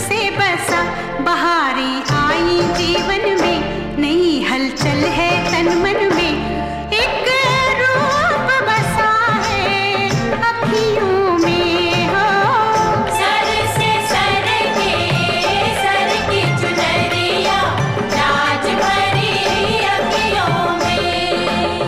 से बसा बहारें आई जीवन में, नई हलचल है तन मन में, एक रूप बसा है अखियों में हो। सर से सर की चुनरिया राज भरी अखियों में।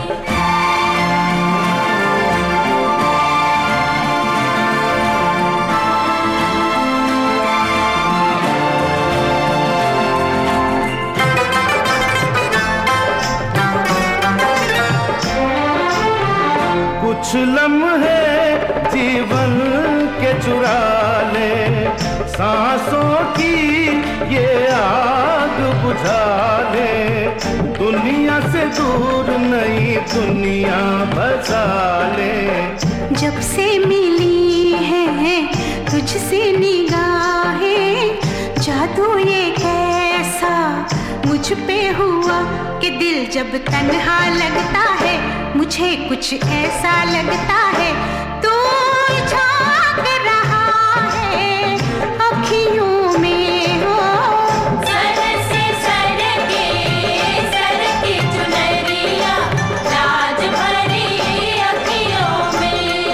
कुछ लम्हे जीवन के चुरा ले, सांसों की ये आग बुझा ले, दुनिया से दूर नई दुनिया बसा ले। जब से मिली है तुझसे निगाहें, जादू ये कैसा मुझ पे हुआ कि दिल जब तन्हा लगता है, मुझे कुछ ऐसा लगता है तू झांक रहा है अखियों में हो। सर से सर की चुनरिया राज भरी अखियों में।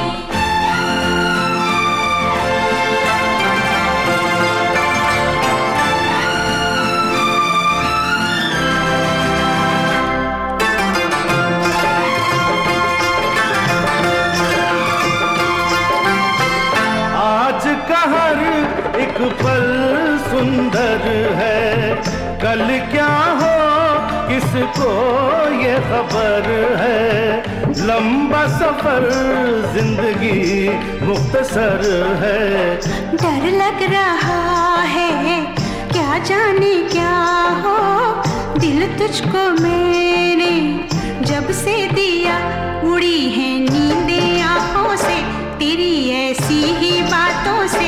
एक पल सुंदर है, कल क्या हो किसको ये खबर है, लंबा सफर जिंदगी मुख्तसर है। डर लग रहा है क्या जाने क्या हो, दिल तुझको मैंने जब से दिया, उड़ी है नींदें आंखों से, तेरी ऐसी ही बातों से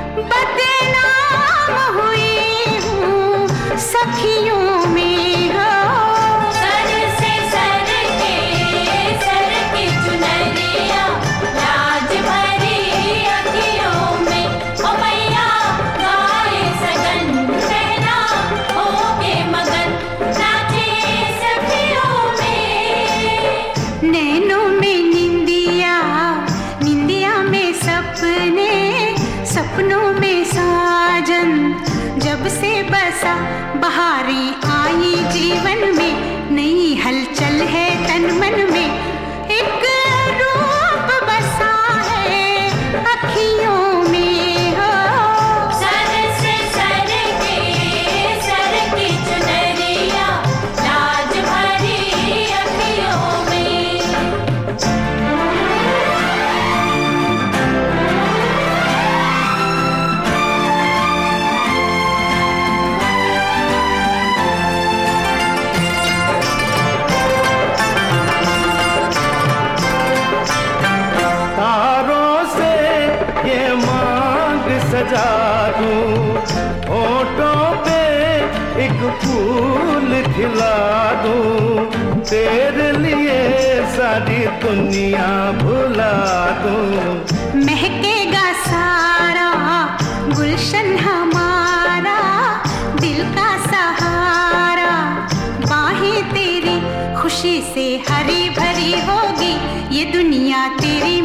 बदनाम हुई हूँ सखियों में हो। सर से सर की चुनरिया राज भरी अखियों में। ओ मैया गाए सगन रहना होके मगन, नाचे सखियों में। नैनों में निंदिया, निंदिया में सपने, सपनों में साजन, जब से बसा बहारें आई जीवन में, नई हलचल है तन मन में, एक रूप बसा है अखियों में हो। सर से सर की चुनरिया राज भरी अखियों में। सजा दूं, होठों पे एक फूल खिला दूं, तेरे लिए सारी दुनिया भुला दूं। महकेगा सारा गुलशन हमारा, दिल का सहारा, बाहें तेरी खुशी से हरी भरी होगी, ये दुनिया तेरी